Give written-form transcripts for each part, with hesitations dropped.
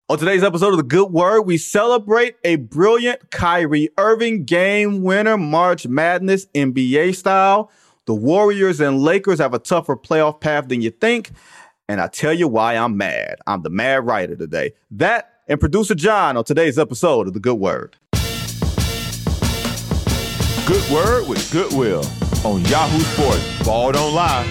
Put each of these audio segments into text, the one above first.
On today's episode of The Good Word, we celebrate a brilliant Kyrie Irving game winner, March Madness NBA style. The Warriors and Lakers have a tougher playoff path than you think. And I tell you why I'm mad. I'm the mad writer today. That and producer John on today's episode of The Good Word. Good Word with Goodwill on Yahoo Sports. Ball don't lie.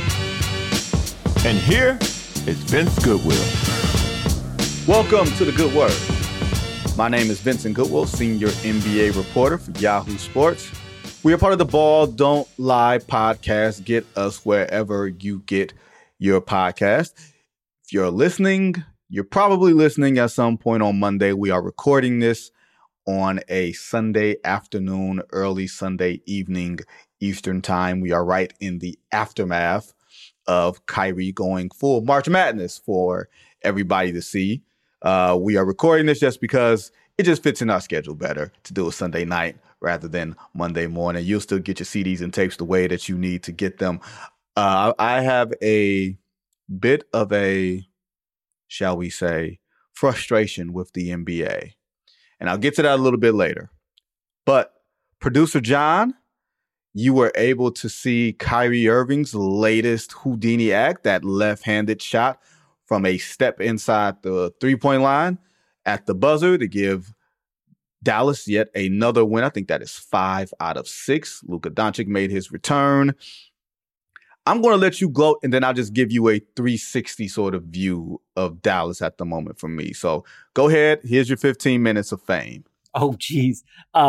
And here is Vince Goodwill. Welcome to The Good Word. My name is Vincent Goodwill, senior NBA reporter for Yahoo Sports. We are part of the Ball Don't Lie podcast. Get us wherever you get your podcast. If you're listening, you're probably listening at some point on Monday. We are recording this on a Sunday afternoon, early Sunday evening Eastern time. We are right in the aftermath of Kyrie going full March Madness for everybody to see. We are recording this just because it just fits in our schedule better to do a Sunday night rather than Monday morning. You'll still get your CDs and tapes the way that you need to get them. I have a bit of a, shall we say, frustration with the NBA. And I'll get to that a little bit later. But producer John, you were able to see Kyrie Irving's latest Houdini act, that left-handed shot from a step inside the three-point line at the buzzer to give Dallas yet another win. I think that is 5 out of 6. Luka Doncic made his return. I'm going to let you gloat, and then I'll just give you a 360 sort of view of Dallas at the moment from me. So go ahead. Here's your 15 minutes of fame. Oh, geez.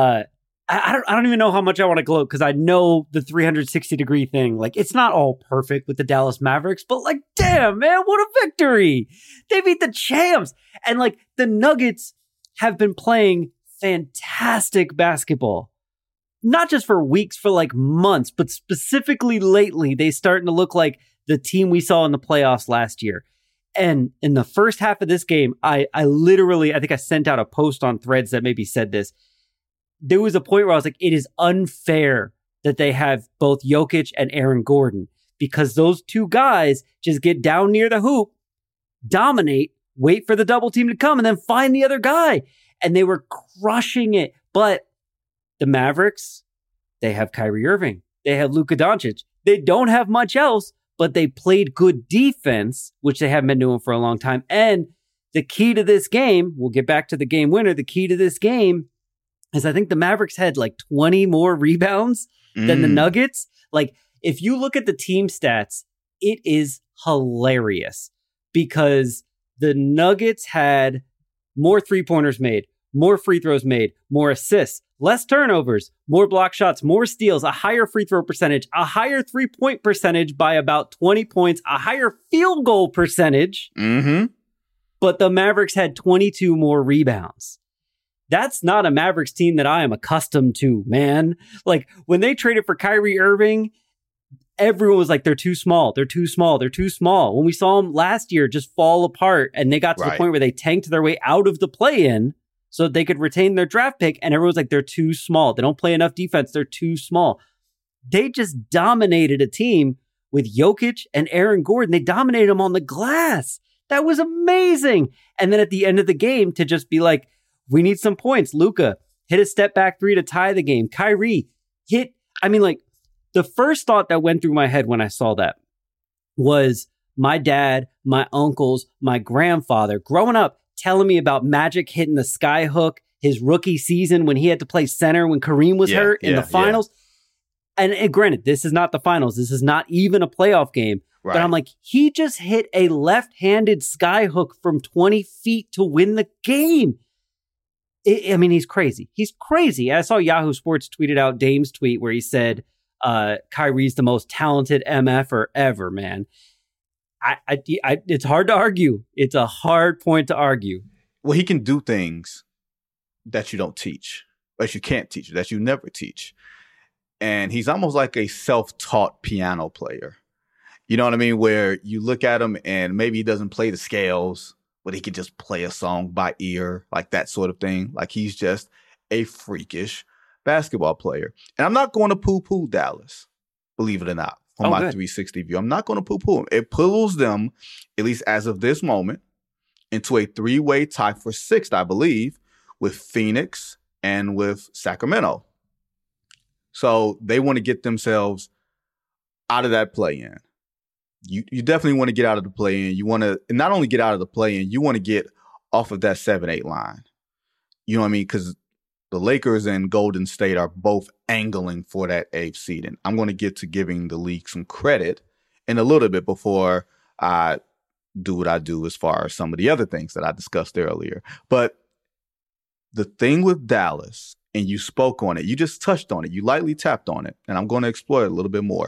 I don't even know how much I want to gloat because I know the 360-degree thing. Like, it's not all perfect with the Dallas Mavericks, but like, damn, man, what a victory. They beat the champs. And like, the Nuggets have been playing fantastic basketball. Not just for weeks, for like months, but specifically lately, they starting to look like the team we saw in the playoffs last year. And in the first half of this game, I think I sent out a post on Threads that maybe said this. There was a point where I was like, it is unfair that they have both Jokic and Aaron Gordon because those two guys just get down near the hoop, dominate, wait for the double team to come, and then find the other guy. And they were crushing it. But the Mavericks, they have Kyrie Irving. They have Luka Doncic. They don't have much else, but they played good defense, which they haven't been doing for a long time. And the key to this game, we'll get back to the game winner, the key to this game is I think the Mavericks had like 20 more rebounds than the Nuggets. Like, if you look at the team stats, it is hilarious because the Nuggets had more three-pointers made, more free throws made, more assists, less turnovers, more block shots, more steals, a higher free throw percentage, a higher three-point percentage by about 20 points, a higher field goal percentage. But the Mavericks had 22 more rebounds. That's not a Mavericks team that I am accustomed to, man. Like, when they traded for Kyrie Irving, everyone was like, they're too small. They're too small. They're too small. When we saw them last year just fall apart and they got to the point where they tanked their way out of the play-in so they could retain their draft pick, and everyone's like, they're too small. They don't play enough defense. They're too small. They just dominated a team with Jokic and Aaron Gordon. They dominated them on the glass. That was amazing. And then at the end of the game to just be like, we need some points. Luka hit a step back three to tie the game. Kyrie hit. I mean, like, the first thought that went through my head when I saw that was my dad, my uncles, my grandfather growing up telling me about Magic hitting the sky hook his rookie season when he had to play center when Kareem was hurt in the finals. And granted, this is not the finals. This is not even a playoff game. Right. But I'm like, he just hit a left-handed sky hook from 20 feet to win the game. I mean, he's crazy. He's crazy. I saw Yahoo Sports tweeted out Dame's tweet where he said, Kyrie's the most talented MFer ever, man. It's hard to argue. It's a hard point to argue. Well, he can do things that you don't teach, that you can't teach, that you never teach. And he's almost like a self-taught piano player. You know what I mean? Where you look at him and maybe he doesn't play the scales, but he can just play a song by ear, like that sort of thing. Like, he's just a freakish basketball player. And I'm not going to poo-poo Dallas, believe it or not, from my 360 view. I'm not going to poo-poo him. It pulls them, at least as of this moment, into a 3-way tie for 6th, I believe, with Phoenix and with Sacramento. So they want to get themselves out of that play-in. You definitely want to get out of the play-in. You want to not only get out of the play-in, you want to get off of that 7-8 line. You know what I mean? Because the Lakers and Golden State are both angling for that 8th seed. And I'm going to get to giving the league some credit in a little bit before I do what I do as far as some of the other things that I discussed earlier. But the thing with Dallas, and you spoke on it, you just touched on it, you lightly tapped on it, and I'm going to explore it a little bit more.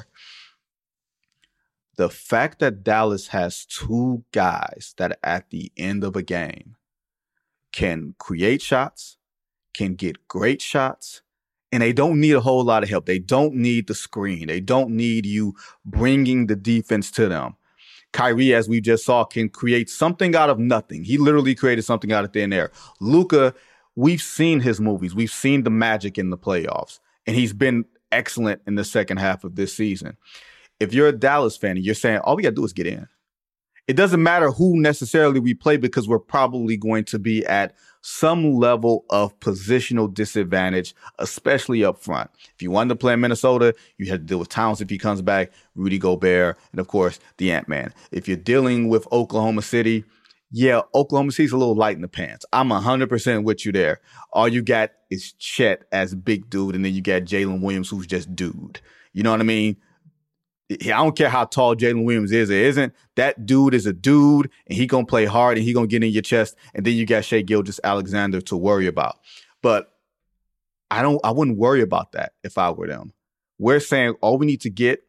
The fact that Dallas has 2 guys that at the end of a game can create shots, can get great shots, and they don't need a whole lot of help. They don't need the screen. They don't need you bringing the defense to them. Kyrie, as we just saw, can create something out of nothing. He literally created something out of thin air. Luka, we've seen his movies. We've seen the magic in the playoffs, and he's been excellent in the second half of this season. If you're a Dallas fan and you're saying, all we got to do is get in, it doesn't matter who necessarily we play because we're probably going to be at some level of positional disadvantage, especially up front. If you wanted to play in Minnesota, you had to deal with Towns if he comes back, Rudy Gobert, and of course, the Ant-Man. If you're dealing with Oklahoma City, yeah, Oklahoma City's a little light in the pants. I'm 100% with you there. All you got is Chet as big dude, and then you got Jalen Williams, who's just dude. You know what I mean? I don't care how tall Jalen Williams is or isn't. That dude is a dude, and he going to play hard, and he going to get in your chest, and then you got Shai Gilgeous-Alexander to worry about. But I wouldn't worry about that if I were them. We're saying all we need to get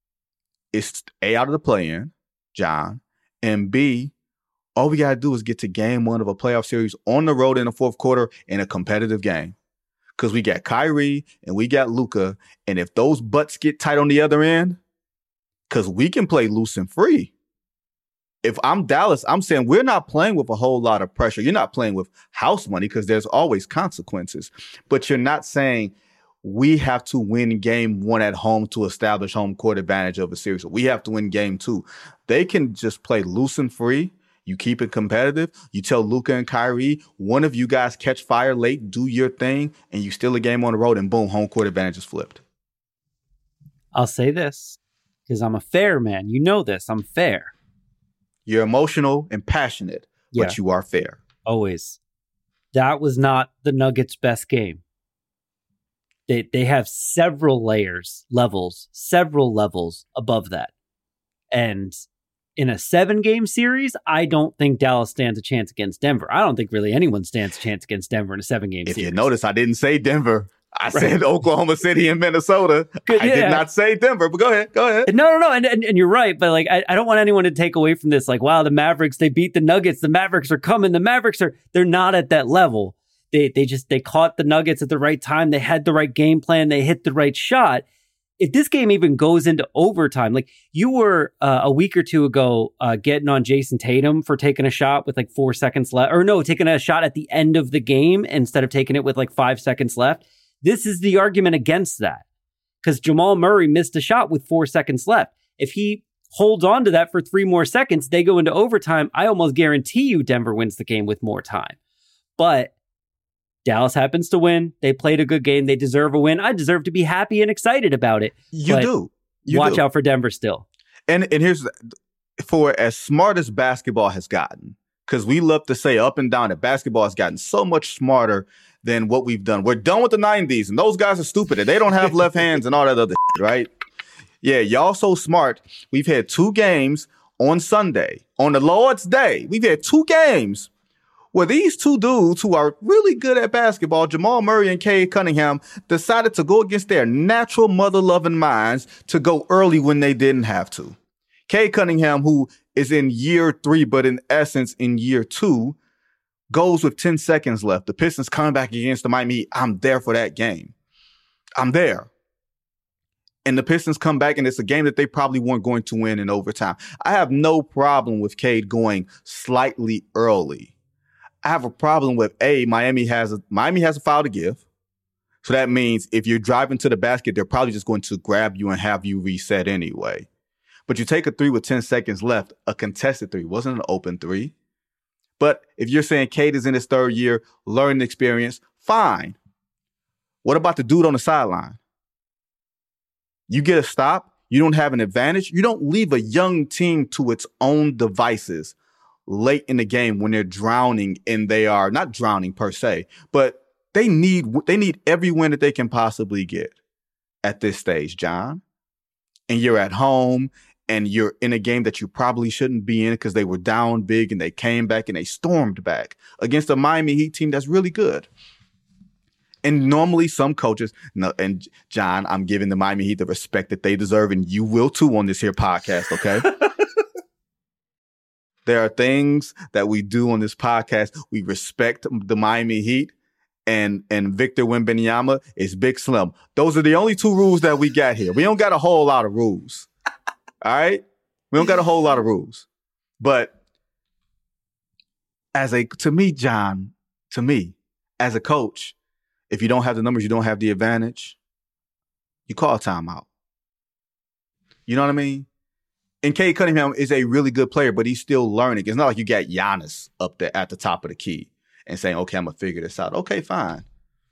is A, out of the play-in, John, and B, all we got to do is get to game 1 of a playoff series on the road in the fourth quarter in a competitive game. Because we got Kyrie and we got Luka, and if those butts get tight on the other end, because we can play loose and free. If I'm Dallas, I'm saying we're not playing with a whole lot of pressure. You're not playing with house money because there's always consequences. But you're not saying we have to win game 1 at home to establish home court advantage of a series. We have to win game 2. They can just play loose and free. You keep it competitive. You tell Luka and Kyrie, one of you guys catch fire late, do your thing, and you steal a game on the road, and boom, home court advantage is flipped. I'll say this. Because I'm a fair man. You know this. I'm fair. You're emotional and passionate, but you are fair. Always. That was not the Nuggets' best game. They have several levels above that. And in a 7-game series, I don't think Dallas stands a chance against Denver. I don't think really anyone stands a chance against Denver in a 7-game series. If you notice, I didn't say Denver. I said Oklahoma City and Minnesota. I did not say Denver, but go ahead. No. And you're right. But like, I don't want anyone to take away from this. Like, wow, the Mavericks, they beat the Nuggets. The Mavericks are coming. The Mavericks they're not at that level. They caught the Nuggets at the right time. They had the right game plan. They hit the right shot. If this game even goes into overtime, like you were a week or two ago getting on Jason Tatum for taking a shot with like 4 seconds left, or no, taking a shot at the end of the game instead of taking it with like 5 seconds left. This is the argument against that, because Jamal Murray missed a shot with 4 seconds left. If he holds on to that for 3 more seconds, they go into overtime. I almost guarantee you Denver wins the game with more time. But Dallas happens to win. They played a good game. They deserve a win. I deserve to be happy and excited about it. You watch out for Denver still. And here's, for as smart as basketball has gotten, because we love to say up and down that basketball has gotten so much smarter than what we've done. We're done with the 90s, and those guys are stupid. They don't have left hands and all that other shit, right? Yeah, y'all so smart. We've had 2 games on Sunday, on the Lord's Day. We've had 2 games where these 2 dudes who are really good at basketball, Jamal Murray and Cade Cunningham, decided to go against their natural mother-loving minds to go early when they didn't have to. Cade Cunningham, who is in year 3, but in essence in year 2, goes with 10 seconds left. The Pistons coming back against the Miami Heat. I'm there for that game. I'm there. And the Pistons come back, and it's a game that they probably weren't going to win in overtime. I have no problem with Cade going slightly early. I have a problem with Miami has a foul to give. So that means if you're driving to the basket, they're probably just going to grab you and have you reset anyway. But you take a 3 with 10 seconds left, a contested 3, wasn't an open 3. But if you're saying Cade is in his third year, learning experience, fine. What about the dude on the sideline? You get a stop. You don't have an advantage. You don't leave a young team to its own devices late in the game when they're drowning and they are not drowning per se, but they need every win that they can possibly get at this stage, John. And you're at home and you're in a game that you probably shouldn't be in because they were down big and they came back and they stormed back against a Miami Heat team that's really good. And normally some coaches, and John, I'm giving the Miami Heat the respect that they deserve, and you will too on this here podcast, okay? There are things that we do on this podcast. We respect the Miami Heat, and Victor Wembanyama is Big Slim. Those are the only two rules that we got here. We don't got a whole lot of rules, all right? We don't got a whole lot of rules. But to me, as a coach, if you don't have the numbers, you don't have the advantage, you call a timeout. You know what I mean? And Cade Cunningham is a really good player, but he's still learning. It's not like you got Giannis up there at the top of the key and saying, okay, I'm going to figure this out. Okay, fine.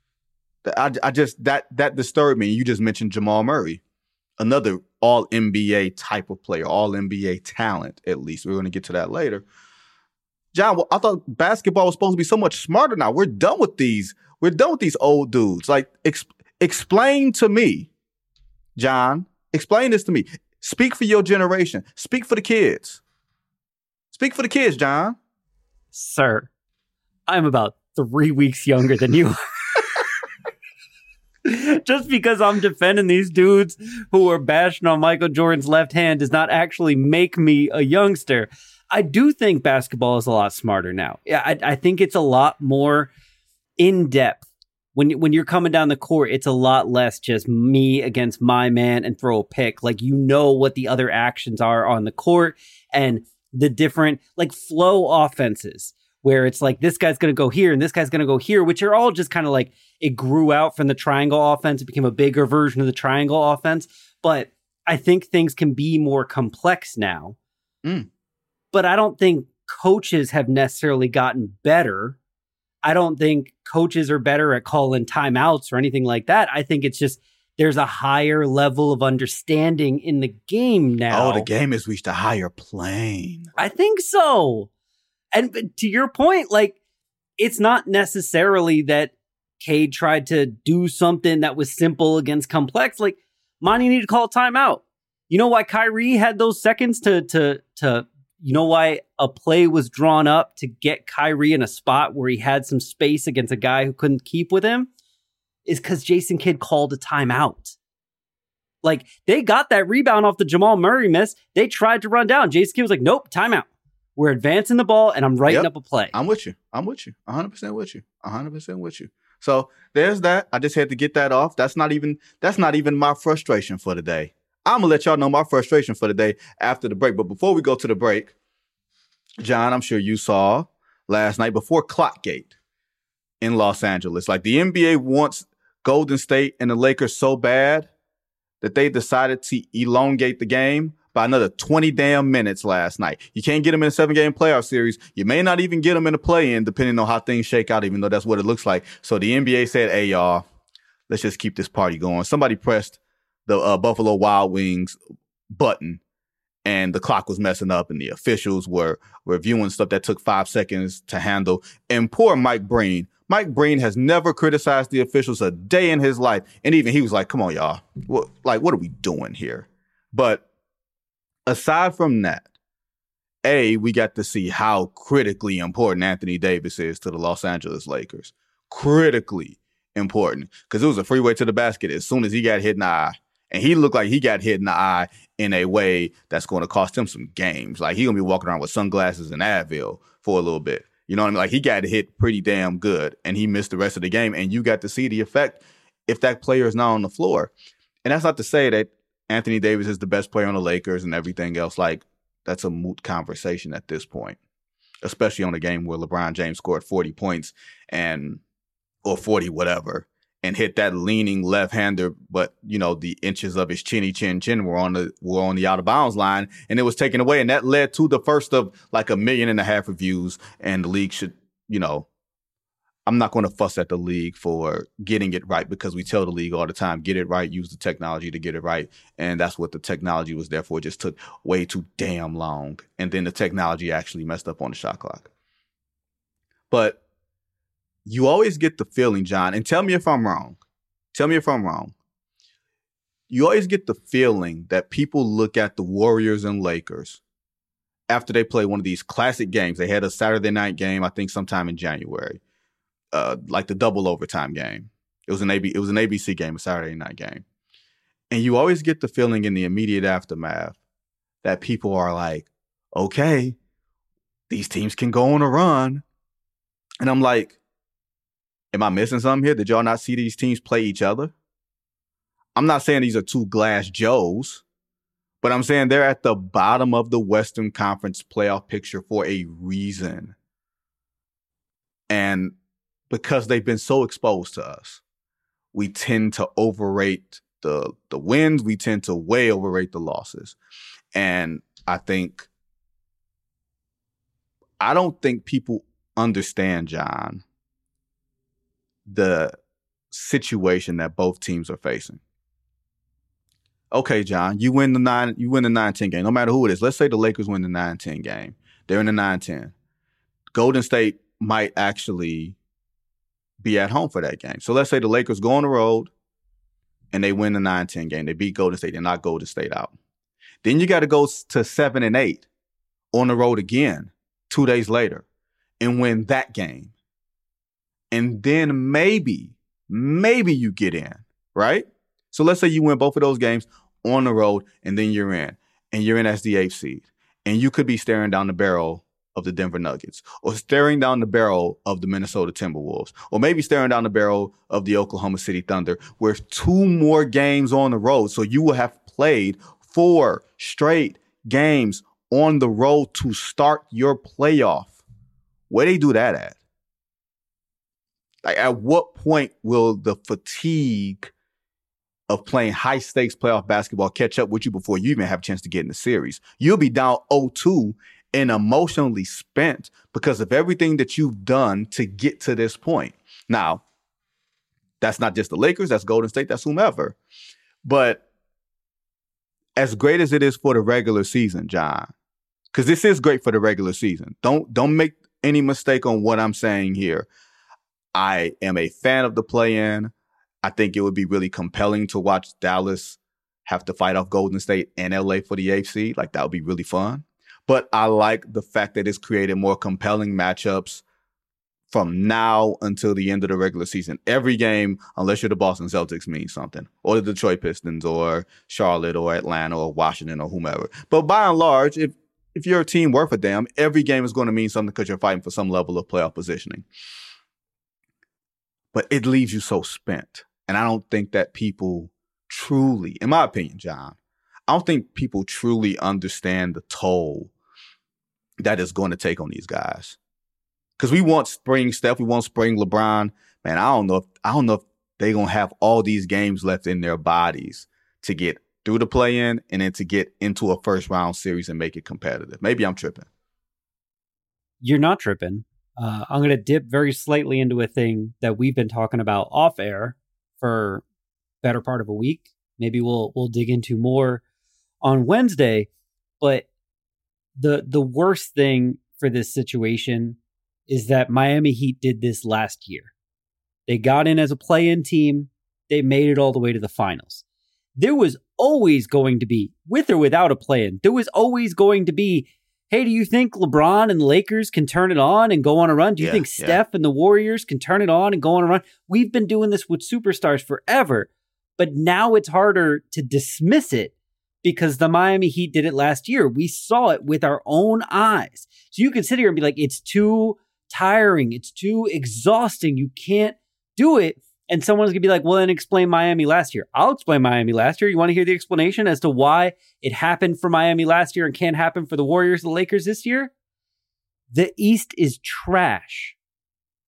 That disturbed me. You just mentioned Jamal Murray, another all-NBA type of player, all-NBA talent, at least. We're going to get to that later. John, I thought basketball was supposed to be so much smarter now. We're done with these old dudes. Like, explain to me, John, explain this to me. Speak for your generation. Speak for the kids. Speak for the kids, John. Sir, I'm about 3 weeks younger than you. Just because I'm defending these dudes who are bashing on Michael Jordan's left hand does not actually make me a youngster. I do think basketball is a lot smarter now. Yeah, I think it's a lot more in depth. When you're coming down the court, it's a lot less just me against my man and throw a pick. Like, you know what the other actions are on the court and the different like flow offenses where it's like this guy's going to go here and this guy's going to go here, which are all just kind of like it grew out from the triangle offense. It became a bigger version of the triangle offense. But I think things can be more complex now. But I don't think coaches have necessarily gotten better. I don't think coaches are better at calling timeouts or anything like that. I think it's just there's a higher level of understanding in the game now. Oh, the game has reached a higher plane. I think so. And to your point, like, it's not necessarily that Cade tried to do something that was simple against complex. Like, Monty needed to call a timeout. You know why Kyrie had those seconds to you know why a play was drawn up to get Kyrie in a spot where he had some space against a guy who couldn't keep with him? Is because Jason Kidd called a timeout. Like, they got that rebound off the Jamal Murray miss. They tried to run down. Jason Kidd was like, nope, timeout. We're advancing the ball, and I'm writing up a play. I'm with you. 100% with you. 100% with you. So there's that. I just had to get that off. That's not even my frustration for the day. I'm going to let y'all know my frustration for the day after the break. But before we go to the break, John, I'm sure you saw last night before Clockgate in Los Angeles. Like, the NBA wants Golden State and the Lakers so bad that they decided to elongate the game by another 20 damn minutes last night. You can't get them in a 7-game playoff series. You may not even get them in a play-in, depending on how things shake out, even though that's what it looks like. So the NBA said, hey, y'all, let's just keep this party going. Somebody pressed the Buffalo Wild Wings button, and the clock was messing up, and the officials were reviewing stuff that took 5 seconds to handle. And poor Mike Breen. Mike Breen has never criticized the officials a day in his life. And even he was like, come on, y'all. What are we doing here? But aside from that, we got to see how critically important Anthony Davis is to the Los Angeles Lakers. Critically important. Because it was a freeway to the basket as soon as he got hit in the eye. And he looked like he got hit in the eye in a way that's going to cost him some games. Like, he's going to be walking around with sunglasses and Advil for a little bit. You know what I mean? Like, he got hit pretty damn good, and he missed the rest of the game. And you got to see the effect if that player is not on the floor. And that's not to say that Anthony Davis is the best player on the Lakers and everything else. Like, that's a moot conversation at this point, especially on a game where LeBron James scored 40 points or 40 whatever and hit that leaning left-hander, but the inches of his chin were on the out of bounds line, and it was taken away, and that led to the first of like 1.5 million reviews. And the league should, I'm not going to fuss at the league for getting it right, because we tell the league all the time, get it right, use the technology to get it right, and that's what the technology was there for. It just took way too damn long, and then the technology actually messed up on the shot clock. But you always get the feeling, John, and tell me if I'm wrong. You always get the feeling that people look at the Warriors and Lakers after they play one of these classic games. They had a Saturday night game, I think sometime in January, like the double overtime game. It was an ABC game, a Saturday night game. And you always get the feeling in the immediate aftermath that people are like, okay, these teams can go on a run. And I'm like, am I missing something here? Did y'all not see these teams play each other? I'm not saying these are two glass Joes, but I'm saying they're at the bottom of the Western Conference playoff picture for a reason. And because they've been so exposed to us, we tend to overrate the wins. We tend to way overrate the losses. And I don't think people understand, John, the situation that both teams are facing. Okay, John, you win the 9-10 game, no matter who it is. Let's say the Lakers win the 9-10 game. They're in the 9-10. Golden State might actually be at home for that game. So let's say the Lakers go on the road and they win the 9-10 game. They beat Golden State. They knock Golden State out. Then you got to go to 7-8 on the road again 2 days later and win that game. And then maybe you get in, right? So let's say you win both of those games on the road, and then you're in. And you're in as the 8th seed. And you could be staring down the barrel of the Denver Nuggets, or staring down the barrel of the Minnesota Timberwolves, or maybe staring down the barrel of the Oklahoma City Thunder, with 2 more games on the road. So you will have played 4 straight games on the road to start your playoff. Where they do that at? Like, at what point will the fatigue of playing high-stakes playoff basketball catch up with you before you even have a chance to get in the series? You'll be down 0-2 and emotionally spent because of everything that you've done to get to this point. Now, that's not just the Lakers, that's Golden State, that's whomever. But as great as it is for the regular season, John, because this is great for the regular season. Don't make any mistake on what I'm saying here. I am a fan of the play-in. I think it would be really compelling to watch Dallas have to fight off Golden State and LA for the 8th seed. Like, that would be really fun. But I like the fact that it's created more compelling matchups from now until the end of the regular season. Every game, unless you're the Boston Celtics, means something. Or the Detroit Pistons, or Charlotte, or Atlanta, or Washington, or whomever. But by and large, if you're a team worth a damn, every game is going to mean something because you're fighting for some level of playoff positioning. But it leaves you so spent. And I don't think that people truly, in my opinion, John, I don't think people truly understand the toll that is going to take on these guys. Because we want spring Steph, we want spring LeBron. Man, I don't know if they're going to have all these games left in their bodies to get through the play-in and then to get into a first-round series and make it competitive. Maybe I'm tripping. You're not tripping. I'm going to dip very slightly into a thing that we've been talking about off air for better part of a week. Maybe we'll dig into more on Wednesday. But the worst thing for this situation is that Miami Heat did this last year. They got in as a play-in team. They made it all the way to the finals. There was always going to be, with or without a play-in, there was always going to be, hey, do you think LeBron and the Lakers can turn it on and go on a run? Do you think Steph and the Warriors can turn it on and go on a run? We've been doing this with superstars forever, but now it's harder to dismiss it because the Miami Heat did it last year. We saw it with our own eyes. So you can sit here and be like, it's too tiring. It's too exhausting. You can't do it. And someone's going to be like, well, then explain Miami last year. I'll explain Miami last year. You want to hear the explanation as to why it happened for Miami last year and can't happen for the Warriors, the Lakers this year? The East is trash.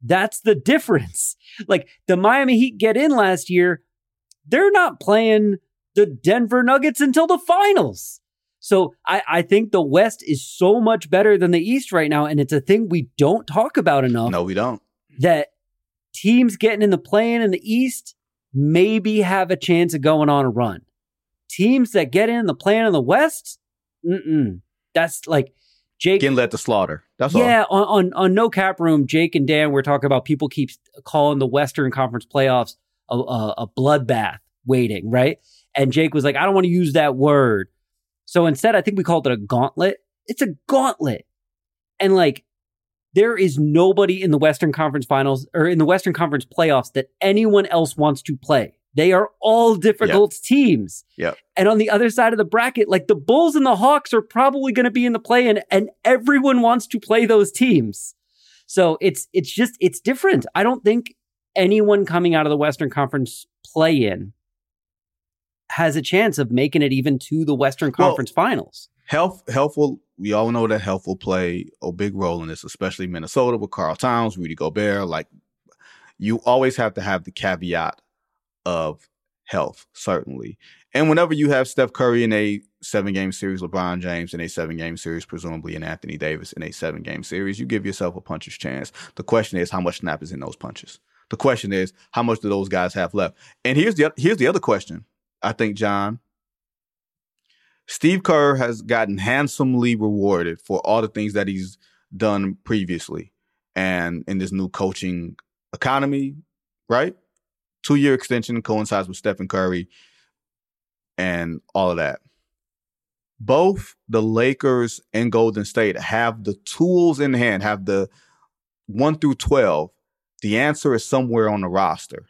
That's the difference. Like the Miami Heat get in last year, they're not playing the Denver Nuggets until the finals. So I think the West is so much better than the East right now. And it's a thing we don't talk about enough. No, we don't. That teams getting in the play-in in the East maybe have a chance of going on a run. Teams that get in the play-in in the West, that's like Jake getting led to slaughter. That's all. Yeah, on No Cap Room, Jake and Dan were talking about people keep calling the Western Conference playoffs a bloodbath waiting, right? And Jake was like, I don't want to use that word. So instead, I think we called it a gauntlet. It's a gauntlet. And like, there is nobody in the Western Conference finals or in the Western Conference playoffs that anyone else wants to play. They are all difficult teams. Yep. And on the other side of the bracket, like the Bulls and the Hawks are probably going to be in the play-in, and everyone wants to play those teams. So it's different. I don't think anyone coming out of the Western Conference play-in has a chance of making it even to the Western Conference finals. Health we all know that health will play a big role in this, especially Minnesota with Karl Towns, Rudy Gobert. Like, you always have to have the caveat of health, certainly. And whenever you have Steph Curry in a 7-game series, LeBron James in a 7-game series, presumably, and Anthony Davis in a 7-game series, you give yourself a puncher's chance. The question is, how much snap is in those punches? The question is, how much do those guys have left? And here's the other question, I think, John. Steve Kerr has gotten handsomely rewarded for all the things that he's done previously and in this new coaching economy, right? 2-year extension coincides with Stephen Curry and all of that. Both the Lakers and Golden State have the tools in hand, have the 1 through 12. The answer is somewhere on the roster.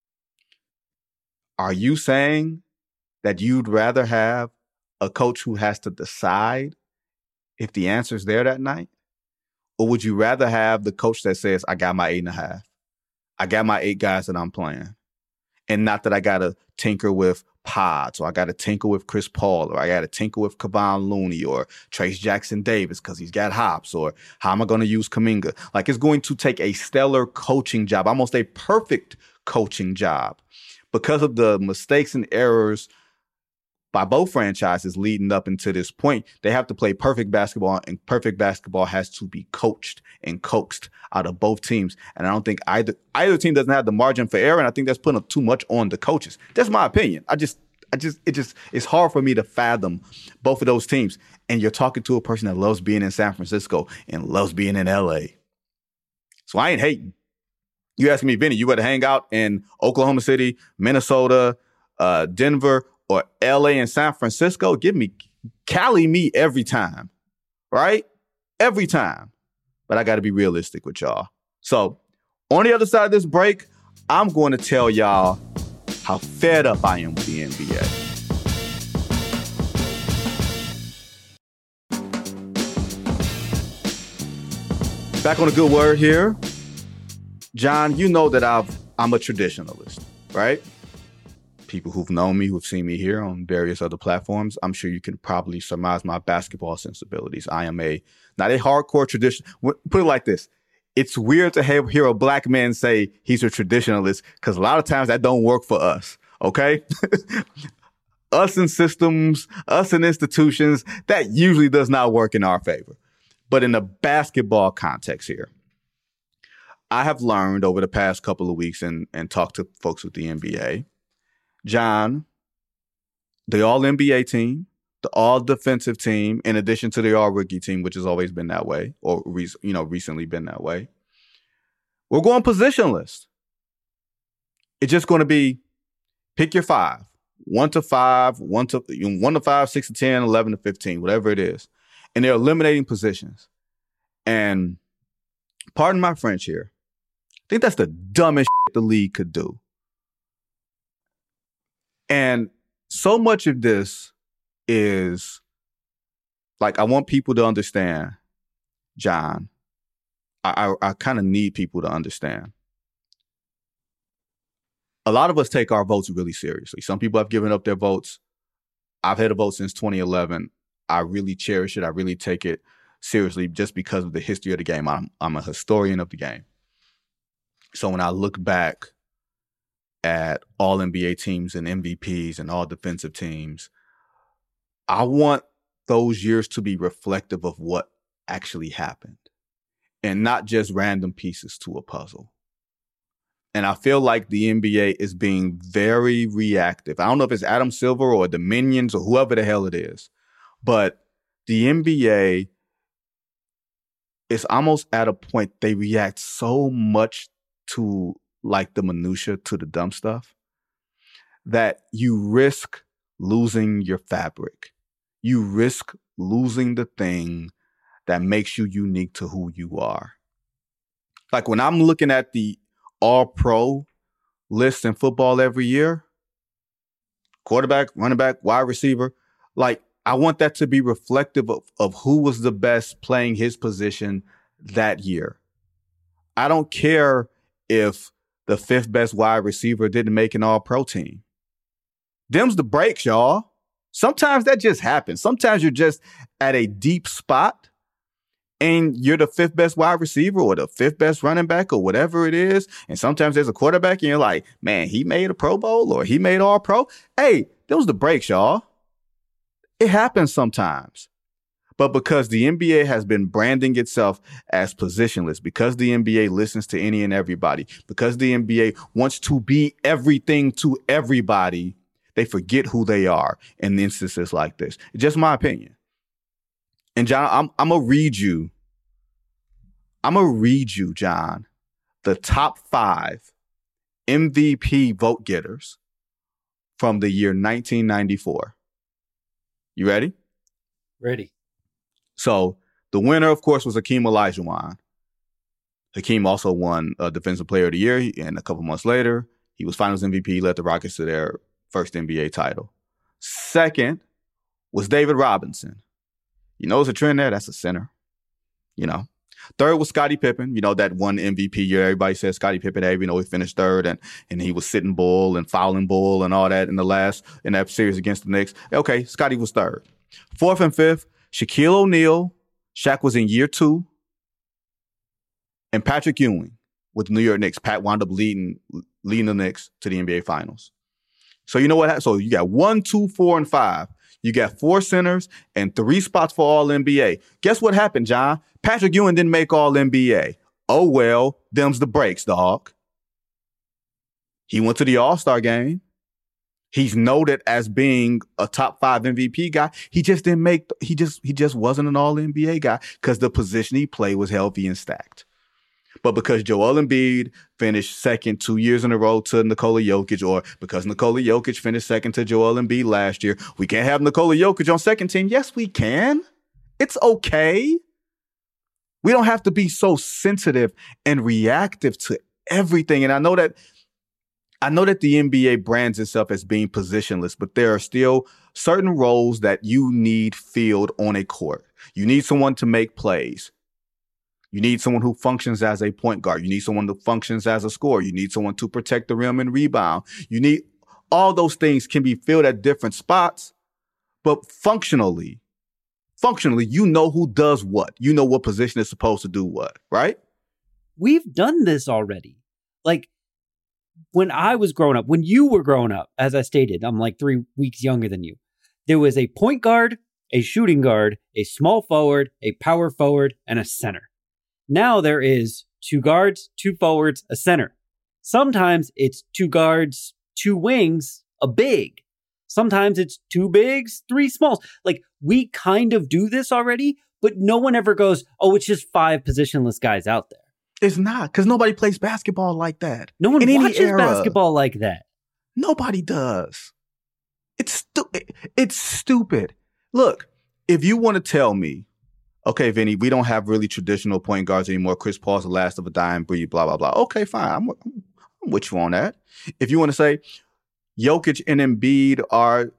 Are you saying that you'd rather have a coach who has to decide if the answer's there that night? Or would you rather have the coach that says, I got my 8.5. I got my 8 guys that I'm playing. And not that I got to tinker with Pods, or I got to tinker with Chris Paul, or I got to tinker with Kevon Looney or Trace Jackson Davis because he's got hops, or how am I going to use Kuminga? Like, it's going to take a stellar coaching job, almost a perfect coaching job, because of the mistakes and errors by both franchises leading up into this point. They have to play perfect basketball, and perfect basketball has to be coached and coaxed out of both teams. And I don't think either team doesn't have the margin for error, and I think that's putting too much on the coaches. That's my opinion. It's hard for me to fathom both of those teams. And you're talking to a person that loves being in San Francisco and loves being in LA. So I ain't hating. You asking me, Vinny, you would hang out in Oklahoma City, Minnesota, Denver, or LA and San Francisco? Give me Cali me every time, right? Every time. But I got to be realistic with y'all. So on the other side of this break, I'm going to tell y'all how fed up I am with the NBA. Back on a good word here. John, you know that I'm a traditionalist, right? People who've known me, who've seen me here on various other platforms, I'm sure you can probably surmise my basketball sensibilities. I am not a hardcore tradition. Put it like this. It's weird to hear a black man say he's a traditionalist, because a lot of times that don't work for us, okay? Us in systems, us in institutions, that usually does not work in our favor. But in the basketball context here, I have learned over the past couple of weeks and talked to folks with the NBA, John, the all-NBA team, the all-defensive team, in addition to the all-rookie team, which has always been that way, or recently been that way, we're going positionless. It's just going to be pick your 5, 1 to 5, 1 to 5, 6 to 10, 11 to 15, whatever it is, and they're eliminating positions. And pardon my French here, I think that's the dumbest shit the league could do. And so much of this is, like, I want people to understand, John, I kind of need people to understand. A lot of us take our votes really seriously. Some people have given up their votes. I've had a vote since 2011. I really cherish it. I really take it seriously just because of the history of the game. I'm a historian of the game. So when I look back at all NBA teams and MVPs and all defensive teams, I want those years to be reflective of what actually happened and not just random pieces to a puzzle. And I feel like the NBA is being very reactive. I don't know if it's Adam Silver or the Minions or whoever the hell it is, but the NBA is almost at a point they react so much to like the minutia, to the dumb stuff, that you risk losing your fabric. You risk losing the thing that makes you unique to who you are. Like when I'm looking at the All-Pro list in football every year, quarterback, running back, wide receiver, like I want that to be reflective of who was the best playing his position that year. I don't care if the fifth best wide receiver didn't make an All-Pro team. Them's the breaks, y'all. Sometimes that just happens. Sometimes you're just at a deep spot and you're the fifth best wide receiver or the fifth best running back or whatever it is. And sometimes there's a quarterback and you're like, man, he made a Pro Bowl or he made All-Pro. Hey, those the breaks, y'all. It happens sometimes. But because the NBA has been branding itself as positionless, because the NBA listens to any and everybody, because the NBA wants to be everything to everybody, they forget who they are in instances like this. It's just my opinion. And John, I'm going to read you, John, the top 5 MVP vote getters from the year 1994. You ready? Ready. So the winner, of course, was Hakeem Olajuwon. Hakeem also won Defensive Player of the Year, and a couple months later, he was Finals MVP, led the Rockets to their first NBA title. Second was David Robinson. You know, there's a trend there. That's a center. You know. Third was Scottie Pippen. You know, that one MVP year. Everybody says Scottie Pippen, hey, you know, he finished third and he was sitting bull and fouling bull and all that in that series against the Knicks. Okay, Scottie was third. Fourth and fifth, Shaquille O'Neal. Shaq was in year 2. And Patrick Ewing with the New York Knicks. Pat wound up leading the Knicks to the NBA Finals. So you know what? So you got 1, 2, 4, and 5. You got 4 centers and 3 spots for All NBA. Guess what happened, John? Patrick Ewing didn't make All NBA. Oh, well, them's the breaks, dog. He went to the All-Star game. He's noted as being a top 5 MVP guy. He just didn't make, he just wasn't an All NBA guy because the position he played was healthy and stacked. But because Joel Embiid finished second 2 years in a row to Nikola Jokic, or because Nikola Jokic finished second to Joel Embiid last year, we can't have Nikola Jokic on second team. Yes, we can. It's okay. We don't have to be so sensitive and reactive to everything. And I know that the NBA brands itself as being positionless, but there are still certain roles that you need filled on a court. You need someone to make plays. You need someone who functions as a point guard. You need someone that functions as a scorer. You need someone to protect the rim and rebound. You need all those things can be filled at different spots, but functionally, you know who does what. You know what position is supposed to do what, right? We've done this already. Like when I was growing up, when you were growing up, as I stated, I'm like 3 weeks younger than you. There was a point guard, a shooting guard, a small forward, a power forward, and a center. Now there is 2 guards, 2 forwards, a center. Sometimes it's 2 guards, 2 wings, a big. Sometimes it's 2 bigs, 3 smalls. Like we kind of do this already, but no one ever goes, oh, it's just 5 positionless guys out there. It's not, because nobody plays basketball like that. No one watches basketball like that. Nobody does. It's stupid. Look, if you want to tell me, okay, Vinny, we don't have really traditional point guards anymore. Chris Paul's the last of a dying breed, blah, blah, blah. Okay, fine. I'm with you on that. If you want to say Jokic and Embiid are,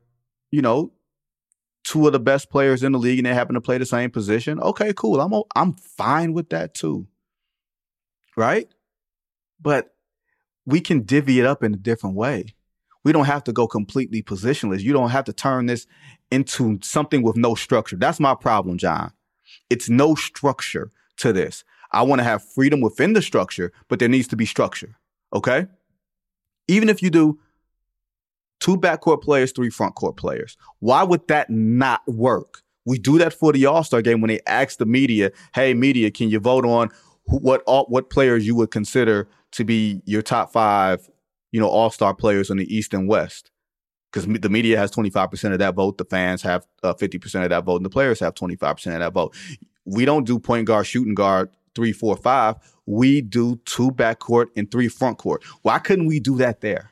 2 of the best players in the league and they happen to play the same position, okay, cool. I'm fine with that too. Right? But we can divvy it up in a different way. We don't have to go completely positionless. You don't have to turn this into something with no structure. That's my problem, John. It's no structure to this. I want to have freedom within the structure, but there needs to be structure. Okay? Even if you do 2 backcourt players, 3 frontcourt players, why would that not work? We do that for the All-Star game when they ask the media, hey, media, can you vote on what players you would consider to be your top 5, All-Star players in the East and West? Because the media has 25% of that vote, the fans have 50% of that vote, and the players have 25% of that vote. We don't do point guard, shooting guard, 3, 4, 5. We do 2 backcourt and 3 frontcourt. Why couldn't we do that there?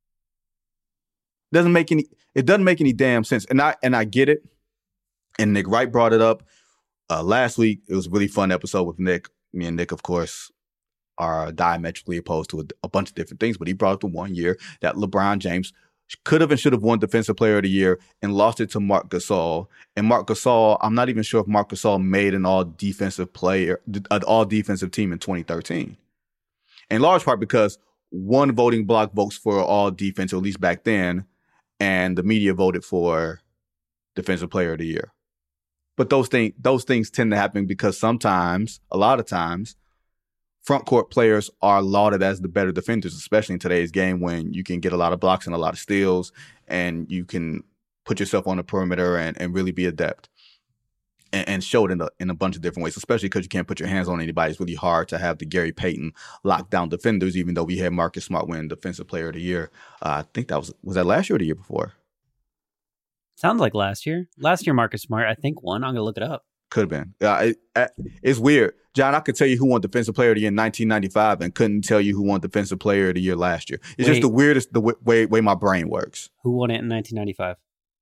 It doesn't make any damn sense. And I get it. And Nick Wright brought it up last week. It was a really fun episode with Nick. Me and Nick, of course, are diametrically opposed to a bunch of different things, but he brought up the one year that LeBron James could have and should have won Defensive Player of the Year and lost it to Marc Gasol. And Marc Gasol, I'm not even sure if Marc Gasol made an all-defensive team in 2013. In large part because one voting block votes for all defense, or at least back then, and the media voted for Defensive Player of the Year. But those things tend to happen because a lot of times, front court players are lauded as the better defenders, especially in today's game when you can get a lot of blocks and a lot of steals, and you can put yourself on the perimeter and really be adept and show it in a bunch of different ways, especially because you can't put your hands on anybody. It's really hard to have the Gary Payton lockdown defenders, even though we had Marcus Smart win Defensive Player of the Year. I think was that last year or the year before? Sounds like last year. Last year, Marcus Smart, I think, won. I'm going to look it up. Could have been. It's weird. John, I could tell you who won Defensive Player of the Year in 1995 and couldn't tell you who won Defensive Player of the Year last year. It's just the weirdest way my brain works. Who won it in 1995?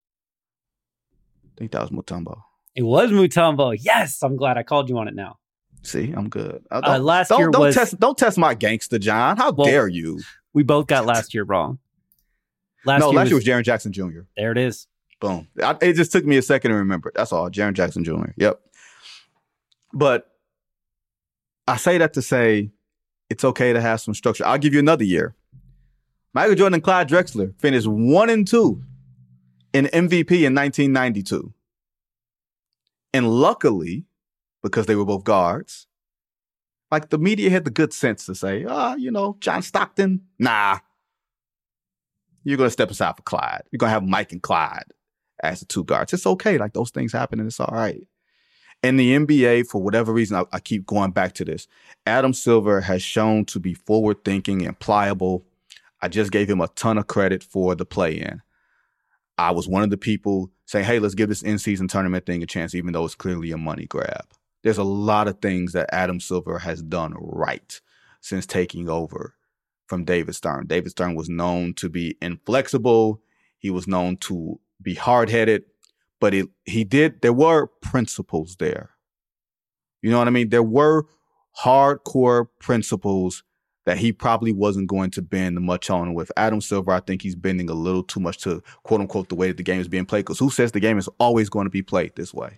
I think that was Mutombo. It was Mutombo. Yes, I'm glad I called you on it now. See, I'm good. Don't test my gangster, John. How dare you? We both got last year wrong. Last year was Jaren Jackson Jr. There it is. Boom. It just took me a second to remember. That's all. Jaren Jackson Jr. Yep. But I say that to say it's okay to have some structure. I'll give you another year. Michael Jordan and Clyde Drexler finished 1-2 in MVP in 1992. And luckily, because they were both guards, like the media had the good sense to say, John Stockton, nah. You're going to step aside for Clyde. You're going to have Mike and Clyde as the 2 guards. It's okay. Like, those things happen and it's all right. In the NBA, for whatever reason, I keep going back to this. Adam Silver has shown to be forward-thinking and pliable. I just gave him a ton of credit for the play-in. I was one of the people saying, hey, let's give this in-season tournament thing a chance, even though it's clearly a money grab. There's a lot of things that Adam Silver has done right since taking over from David Stern. David Stern was known to be inflexible. He was known to be hard-headed, but there were principles there. You know what I mean? There were hardcore principles that he probably wasn't going to bend much on. With Adam Silver, I think he's bending a little too much to, quote unquote, the way that the game is being played. Because who says the game is always going to be played this way?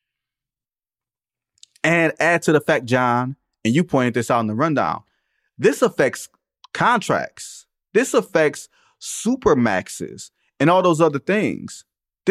And add to the fact, John, and you pointed this out in the rundown, this affects contracts. This affects super maxes and all those other things.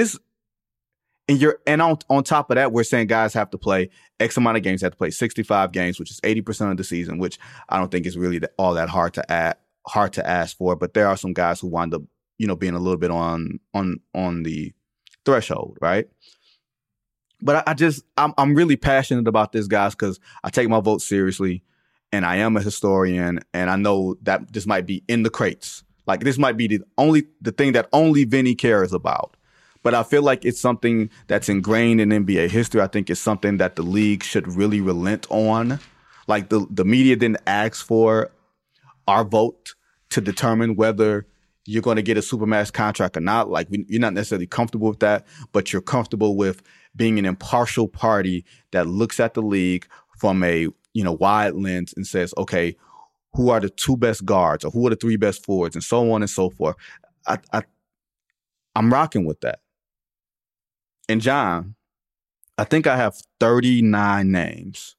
On top of that, we're saying guys have to play X amount of games, have to play 65 games, which is 80% of the season, which I don't think is really all that hard to ask for. But there are some guys who wind up, being a little bit on the threshold, right? But I'm really passionate about this, guys, because I take my vote seriously, and I am a historian, and I know that this might be in the crates. Like, this might be the thing that only Vinny cares about. But I feel like it's something that's ingrained in NBA history. I think it's something that the league should really relent on. Like, the media didn't ask for our vote to determine whether you're going to get a supermax contract or not. Like, you're not necessarily comfortable with that, but you're comfortable with being an impartial party that looks at the league from a wide lens and says, okay, who are the 2 best guards, or who are the 3 best forwards, and so on and so forth. I'm rocking with that. And John, I think I have 39 names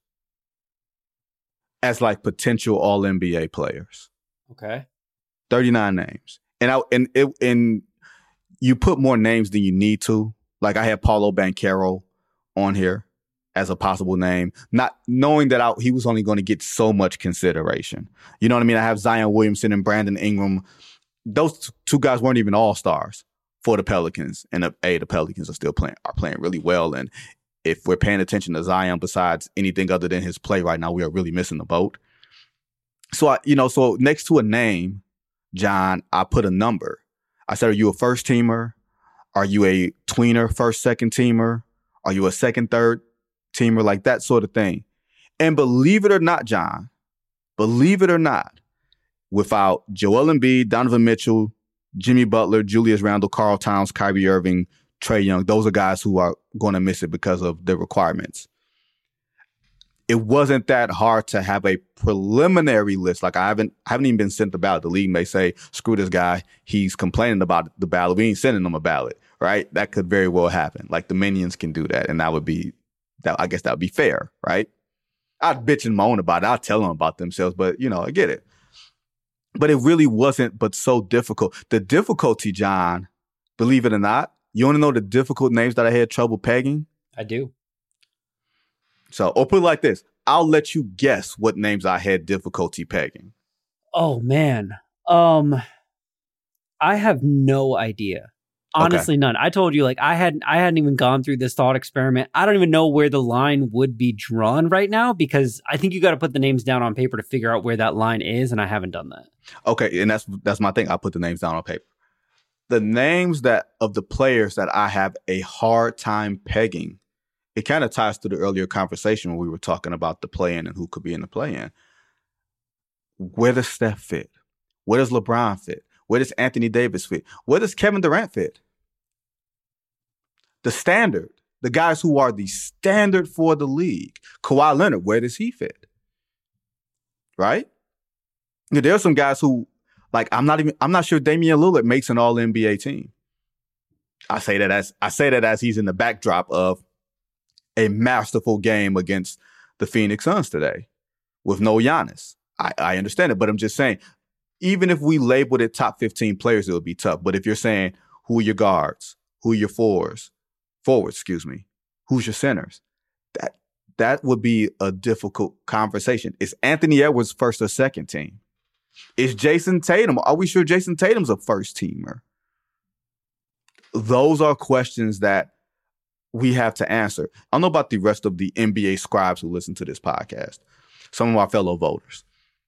as like potential All-NBA players. Okay. 39 names. And you put more names than you need to. Like, I had Paulo Banchero on here. as a possible name, not knowing that he was only going to get so much consideration. You know what I mean? I have Zion Williamson and Brandon Ingram. Those two guys weren't even all-stars for the Pelicans. And the Pelicans are playing really well. And if we're paying attention to Zion besides anything other than his play right now, we are really missing the boat. So, so next to a name, John, I put a number. I said, are you a first teamer? Are you a tweener, first, second teamer? Are you a second, third teamer? Like that sort of thing. And believe it or not, John, without Joel Embiid, Donovan Mitchell, Jimmy Butler, Julius Randle, Karl Towns, Kyrie Irving, Trae Young, those are guys who are going to miss it because of the requirements. It wasn't that hard to have a preliminary list. Like I haven't even been sent the ballot. The league may say, screw this guy. He's complaining about the ballot. We ain't sending him a ballot, right? That could very well happen. Like the minions can do that. And I guess that would be fair, right? I'd bitch and moan about it. I'll tell them about themselves, but I get it. But it really wasn't but so difficult. The difficulty, John, believe it or not, you want to know the difficult names that I had trouble pegging? I do. So, or put it like this. I'll let you guess what names I had difficulty pegging. Oh, man. I have no idea. Honestly, none. I told you, I hadn't even gone through this thought experiment. I don't even know where the line would be drawn right now because I think you got to put the names down on paper to figure out where that line is, and I haven't done that. Okay, and that's my thing. I put the names down on paper. The names of the players that I have a hard time pegging, it kind of ties to the earlier conversation when we were talking about the play-in and who could be in the play-in. Where does Steph fit? Where does LeBron fit? Where does Anthony Davis fit? Where does Kevin Durant fit? The standard, the guys who are the standard for the league. Kawhi Leonard, where does he fit? Right? There are some guys who, I'm not sure Damian Lillard makes an all-NBA team. I say that as he's in the backdrop of a masterful game against the Phoenix Suns today with no Giannis. I understand it, but I'm just saying, even if we labeled it top 15 players, it would be tough. But if you're saying who are your guards, who are your forwards, who's your centers, that would be a difficult conversation. Is Anthony Edwards first or second team? Is Jason Tatum? Are we sure Jason Tatum's a first teamer? Those are questions that we have to answer. I don't know about the rest of the NBA scribes who listen to this podcast, some of our fellow voters.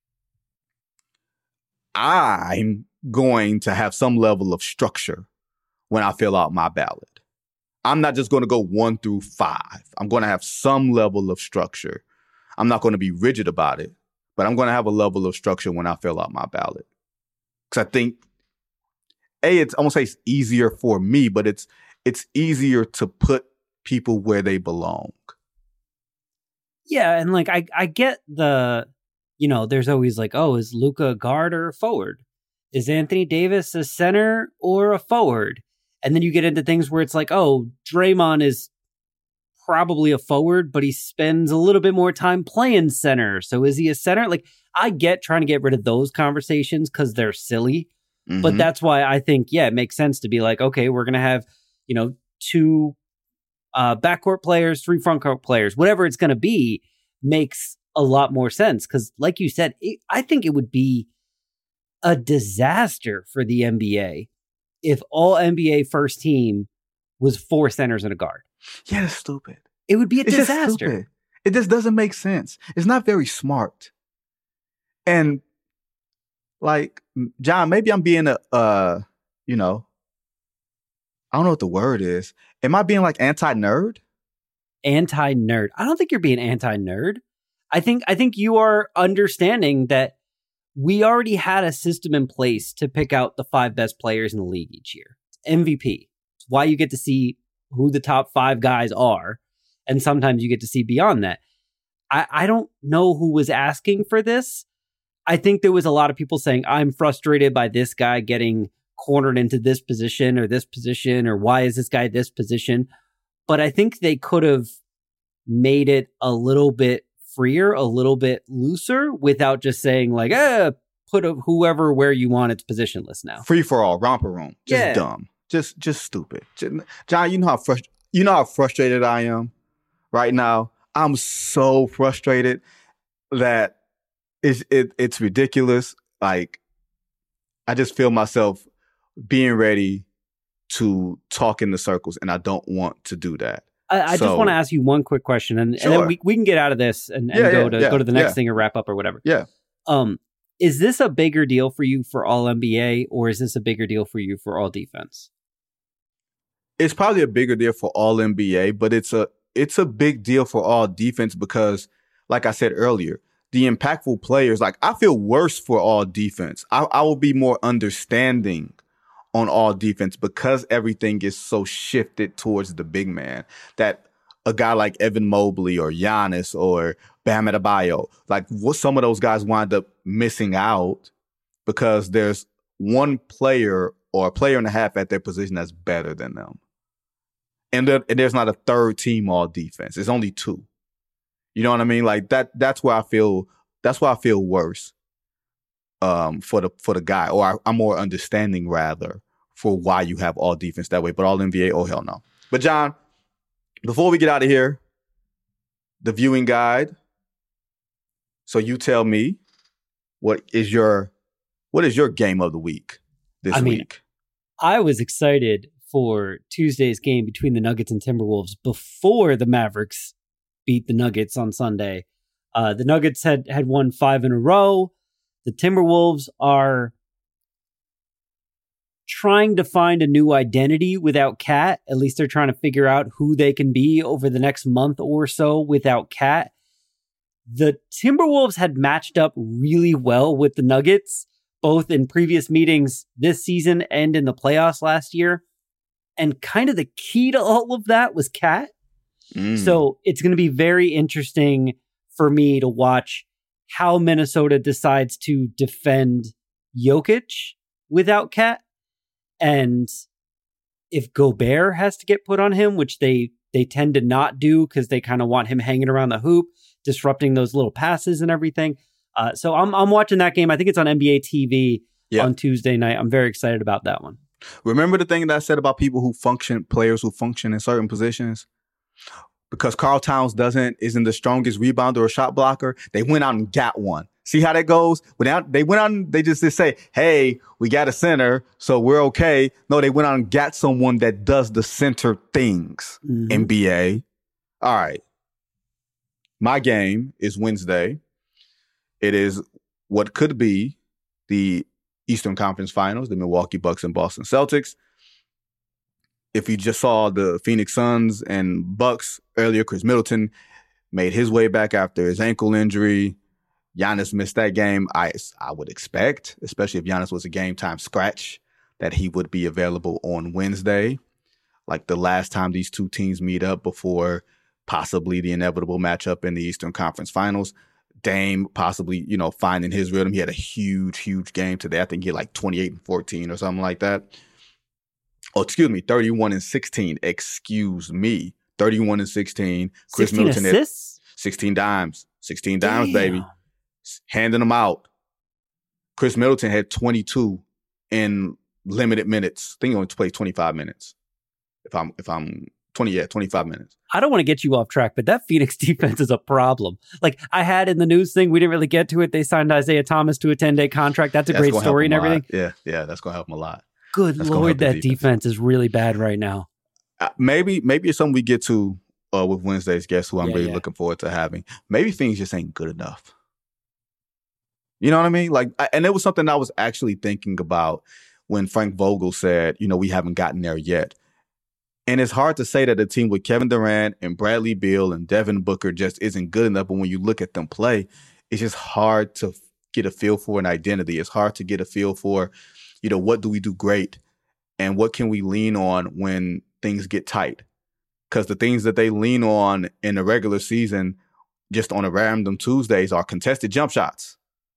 I'm going to have some level of structure when I fill out my ballot. I'm not just going to go 1 through 5. I'm going to have some level of structure. I'm not going to be rigid about it, but I'm going to have a level of structure when I fill out my ballot. Because I think, I won't say it's easier for me, but it's easier to put people where they belong. Yeah, and I get the, there's always is Luka a guard or a forward? Is Anthony Davis a center or a forward? And then you get into things where it's Draymond is probably a forward, but he spends a little bit more time playing center. So is he a center? I get trying to get rid of those conversations because they're silly. Mm-hmm. But that's why I think, it makes sense to be okay, we're going to have, 2 backcourt players, 3 frontcourt players, whatever it's going to be, makes a lot more sense. Because like you said, I think it would be a disaster for the NBA if all NBA first team was 4 centers and a guard. Yeah, that's stupid. It would be a disaster. It just doesn't make sense. It's not very smart. And John, maybe I'm being I don't know what the word is. Am I being anti-nerd? Anti-nerd. I don't think you're being anti-nerd. I think you are understanding that we already had a system in place to pick out the 5 best players in the league each year. It's MVP. It's why you get to see who the top 5 guys are. And sometimes you get to see beyond that. I don't know who was asking for this. I think there was a lot of people saying, I'm frustrated by this guy getting cornered into this position, or why is this guy this position? But I think they could have made it a little bit freer, a little bit looser, without just saying put whoever where you want its positionless now. Free for all, romper room. Dumb. Just stupid. John, you know how frustrated I am right now. I'm so frustrated that it's ridiculous. Like, I just feel myself being ready to talk in the circles, and I don't want to do that. I just want to ask you one quick question, and then we can get out of this and go to the next thing or wrap up or whatever. Yeah. Is this a bigger deal for you for all NBA, or is this a bigger deal for you for all defense? It's probably a bigger deal for all NBA, but it's a big deal for all defense because, like I said earlier, the impactful players, like, I feel worse for all defense. I will be more understanding on all defense because everything is so shifted towards the big man that a guy like Evan Mobley or Giannis or Bam Adebayo, like, what some of those guys wind up missing out because there's one player or a player and a half at their position that's better than them. And there's not a third team all defense. It's only two. You know what I mean? Like, that's why I feel worse for the guy, or I'm more understanding rather for why you have all defense that way. But all NBA, oh hell no. But John, before we get out of here, the viewing guide. So you tell me, what is your game of the week this week? I was excited for Tuesday's game between the Nuggets and Timberwolves before the Mavericks beat the Nuggets on Sunday. The Nuggets had won 5 in a row. The Timberwolves are trying to find a new identity without Cat. At least they're trying to figure out who they can be over the next month or so without Cat. The Timberwolves had matched up really well with the Nuggets, both in previous meetings this season and in the playoffs last year. And kind of the key to all of that was Cat. So it's going to be very interesting for me to watch how Minnesota decides to defend Jokic without Cat. And if Gobert has to get put on him, which they tend to not do because they kind of want him hanging around the hoop, disrupting those little passes and everything. So I'm watching that game. I think it's on NBA TV on Tuesday night. I'm very excited about that one. Remember the thing that I said about players who function in certain positions? Because Karl Towns isn't the strongest rebounder or shot blocker, they went out and got one. See how that goes? They went out and they just say, hey, we got a center, so we're okay. No, they went out and got someone that does the center things, NBA. All right. My game is Wednesday. It is what could be the Eastern Conference Finals, the Milwaukee Bucks and Boston Celtics. If you just saw the Phoenix Suns and Bucks earlier, Chris Middleton made his way back after his ankle injury. Giannis missed that game. I would expect, especially if Giannis was a game time scratch, that he would be available on Wednesday, like the last time these two teams meet up before possibly the inevitable matchup in the Eastern Conference Finals. Dame possibly, finding his rhythm. He had a huge, huge game today. I think he had like 28 and 14 or something like that. Oh, excuse me, 31 and 16. Excuse me, 31 and 16. Chris 16 Middleton assists? 16 dimes. 16 dimes, baby. Handing them out. Chris Middleton had 22 in limited minutes. I think he only played 25 minutes. If I'm 25 minutes. I don't want to get you off track, but that Phoenix defense is a problem. Like, I had in the news thing, we didn't really get to it. They signed Isaiah Thomas to a 10-day contract. That's a great story and everything. Yeah, that's going to help him a lot. Good Lord, that defense is really bad right now. Maybe it's something we get to with Wednesday's guest, who I'm really looking forward to having. Maybe things just ain't good enough. You know what I mean? Like, and it was something I was actually thinking about when Frank Vogel said, we haven't gotten there yet. And it's hard to say that a team with Kevin Durant and Bradley Beal and Devin Booker just isn't good enough. But when you look at them play, it's just hard to get a feel for an identity. It's hard to get a feel for, what do we do great and what can we lean on when things get tight? Because the things that they lean on in the regular season, just on a random Tuesdays, are contested jump shots.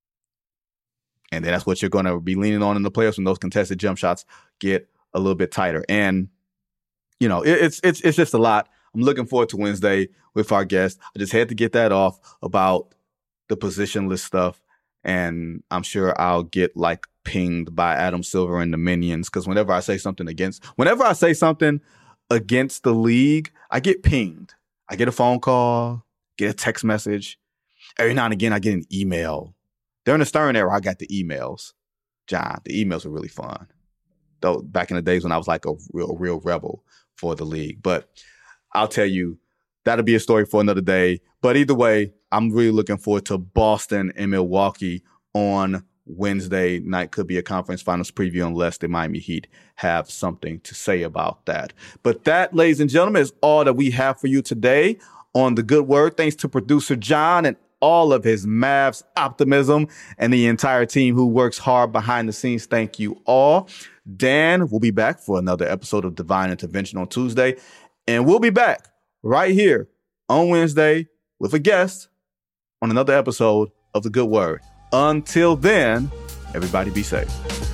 And then that's what you're going to be leaning on in the playoffs when those contested jump shots get a little bit tighter. And it's just a lot. I'm looking forward to Wednesday with our guest. I just had to get that off about the positionless stuff. And I'm sure I'll get pinged by Adam Silver and the Minions. Because whenever I say something against the league, I get pinged. I get a phone call, get a text message. Every now and again, I get an email. During the Stern era, I got the emails. John, the emails were really fun. Though back in the days when I was like a real rebel for the league. But I'll tell you, that'll be a story for another day. But either way, I'm really looking forward to Boston and Milwaukee on Wednesday night. Could be a conference finals preview unless the Miami Heat have something to say about that. But that, ladies and gentlemen, is all that we have for you today on The Good Word. Thanks to producer John and all of his Mavs optimism and the entire team who works hard behind the scenes. Thank you all. Dan will be back for another episode of Divine Intervention on Tuesday. And we'll be back right here on Wednesday with a guest on another episode of The Good Word. Until then, everybody be safe.